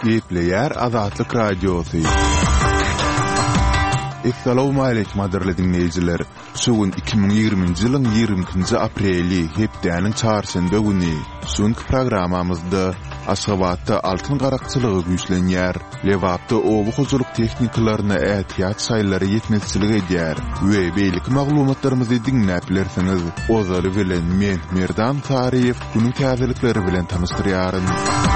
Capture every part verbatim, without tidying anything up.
Gepleyer Azatlyk Radiosu. Assalamu alaykum aderli dinleyijiler. Şogun iki bin ýygrymynjy ýylyň ýygrimiňji apreli hepdeniň çarşamba güni şonky programamyzda Aşgabatda altyn garakçylygy güýçlenýär. Lewapda owu hojuluk tehnikalaryna ätiyat saýlary ýetmezçilik edýär. We beýlik maglumatlarymyzy dinläp bilersiňiz. Ozary bilen men Merdan Tariýew günüň täzelikleri bilen tanışdyrýaryn.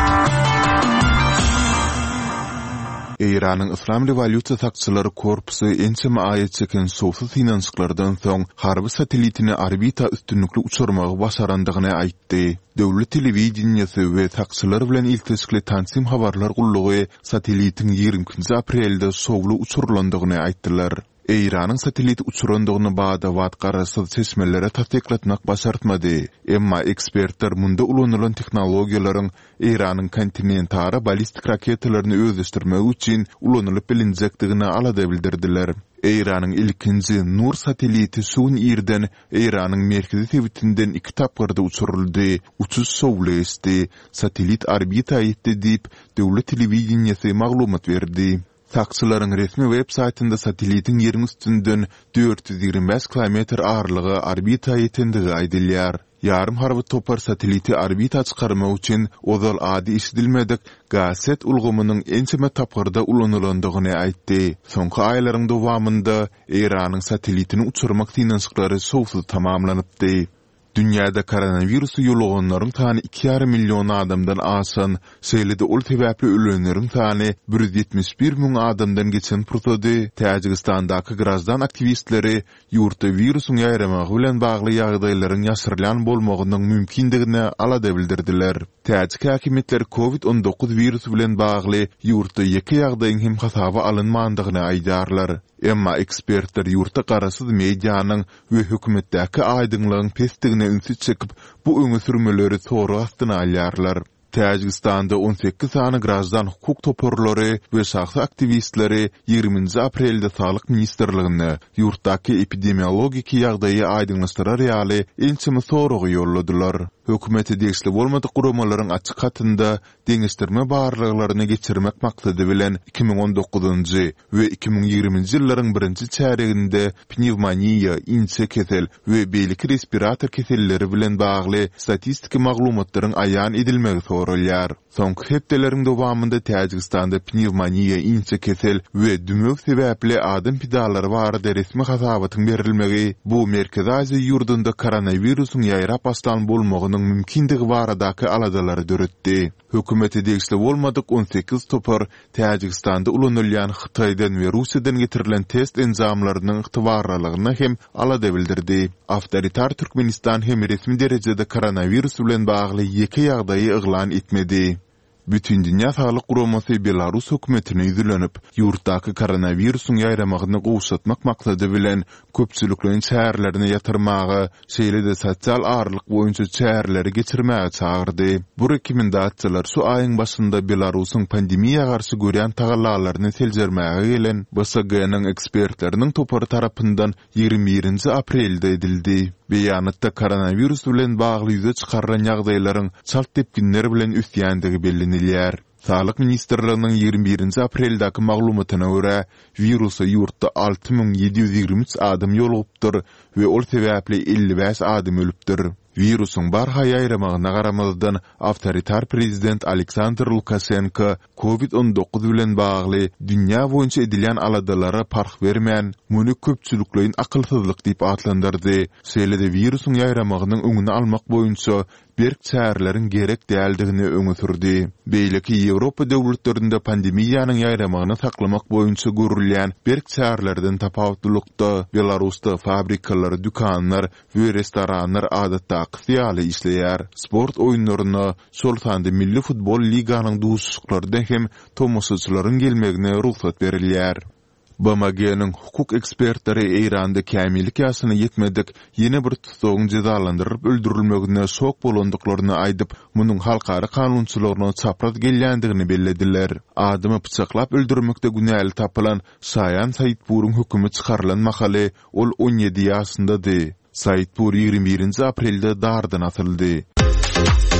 İran'ın İslam Revolüsiýa Sakçylary Korpusy ençeme aýat çeken sowsuz finansyklardan soň harby satelitini orbita üstünlikli uçurmagy başarandygyny aýtdy. Döwlet telewizionyasy we sakçylar bilen iltisikli tansim habarlar gullugy satelitin ýigrimkinji aprelde sowlu uçurulandygyny aýtdylar. İran'ın satelit uçurandygyny bada wat garaşsyz seçmelere tasdiklatmak başartmady. Emma ekspertler munda ulanylan tehnologiýalaryň İran'ın kontinentara balistik raketalaryny özleşdirmek üçin ulanylyp bilinjekdigini alada bildirdiler. İran'ın ilkinji Nur sateliti suwun ýerden İran'ın merkezi tebitinden iki tapgyrda uçuruldy. Uçuş sowlu esdi. Satelit orbitaga ýetdi diýip döwlet telewizionyasy maglumat berdi. Sakçylaryň resmi web saýtynda satelitin ýeriň üstünden dört yüz ýigrimä beş kilometr ağırlygy orbitaga ýetendigi aýdylýar. Yarım harby topar sateliti orbita çykarmak üçin ozal ady işdilmedik gaset ulgamynyň ençeme tapgyrda ulanylandygyny aýtdy. Soňky aýlaryň dowamında İran'yň satelitini uçurmak finansyklary sowsuz tamamlanypdy. Dünyada koronavirusu ýolaganlaryň sany iki ýarym million adamdan aşan, şeýlede ol sebäpli ölenleriň sany bir yüz ýetmiş bir müň adamdan geçen pursady. Täjikistandaky grazdan aktivistleri ýurtda virusyň ýaýramagy bilen bagly ýagdaýlaryň ýaşyrylan bolmagynyň mümkindigini alada bildirdiler. Täjik häkimetleri covid on dokuz virusu bilen bagly ýurtda ýeki ýagdaýyň hem hasaba alynmandygyny aýdarlar. Emma ekspertler ýurtda garaşsyz mediýanyň we hökümetdäki aýdyňlygyň pesdigine ünsi çekip bu öňe sürmeleri soru astyna alýarlar. Täjikistanda on sekiz sany grazdan hukuk toporlary we şahsy aktivistleri ýygrimiňji aprelde Sağlyk Ministrligine ýurtdaky epidemiologik ýagdaýy aýdyňlaşdyrar ýaly ençeme sorugy ýolladylar. Hökümeti degişli bolmadyk guramalaryň açyk hatynda deňişdirme barlyklaryny geçirmek maksady bilen iki bin on dokuzunjy we iki bin ýigriminji ýyllaryň birinji çäreginde pnevmoniýa, inse kesel we beýlik respirator keselleri bilen bagly statistik maglumatlaryň aýan edilmegi sorulýar. Soňky hepdeleriň dowamında Täjikistanda pnevmoniýa, inse kesel we dümök sebäpli adam pidalary barada resmi hasabatyň berilmegi bu Merkezi Aziýa ýurdunda koronawirusyň ýaýrap başlan bolmagynyň mümkindigi baradaky aladalary döretdi. Hökümeti degişli bolmadyk on sekiz topar Täjikistanda ulanylýan Hytaýdan we Russiýadan getirilen test enzamlarynyň ygtybarlygyny hem alada bildirdi. Awtoritar Türkmenistan hem resmi derejede koronavirus bilen bagly ýeki ýagdaýy eglan etmedi. Bütün Dünya Sağlyk Guramasy Belarus hökümetine ýüzlenip, ýurtdaky koronavirusyň ýaýramagyny gowşatmak maksady bilen köpçüliklerin şäherlerine ýatyrmagy, şeýlede sosial arlyk boýunça şäherleri geçirmäge çagyrdy. Bu rekomendatsiýalar şu aýyň başynda Belarusyň pandemiýa garşy görýän tagallalaryny seljermäge gelen B S G-nyň ekspertleriniň topary tarapyndan ýygrimi birinji aprelde edildi. Beýanatda koronavirus bilen bagly ýüze çykarylan ýagdaýlaryň çalt tepkinleri bilen üstýändigi bellenilýär. Sağlyk Ministrliginiň ýygrimi birinji apreldaky maglumatyna görä, virusy ýurtda alty müň ýedi ýüz ýigrimä üç adam ýolugypdyr we ol sebäpli elli beş adam ölüpdir. Virusyň barha ýaýramagyna garamazdan awtoritar prezident Aleksandr Lukashenko covid on dokuz bilen bagly dünýä boýunça edilen aladalary park bermän, muny köpçüliklerin akylsyzlyk diýip atlandyrdy. Şeýlede virusyň ýaýramagynyň öňüni almak boýunça berk çäreleriň gerek däldigini öňe sürdi. Beýleki Ýewropa döwletlerinde pandemiýanyň ýaýramagyny saklamak boýunça görülýän berk çärelerden tapawutlykda Belarusda fabrikalar, dükanlar we restoranlar adatda ýaly işleýär. Sport oýunlaryna, şol sanda milli futbol liganyň duşuklarynda hem tomoşaçylaryň gelmegine ruhsat berilýär. B M G-nyň hukuk ekspertleri Eýranda kämillik ýaşyna ýetmedik ýene bir tutsagyň cezalandyryp öldürilmegine şok bolandyklaryny aýdyp, munyň halkary kanunçylaryna çapraz gelýändigini bellediler. Adymy pyçaklap öldürmekde günäli tapylan Sayan Saýitpuryň hökümi çykarylan mahaly ol on ýedi ýaşyndady. Saýitpur ýygrimi birinji aprelde dardan atyldy.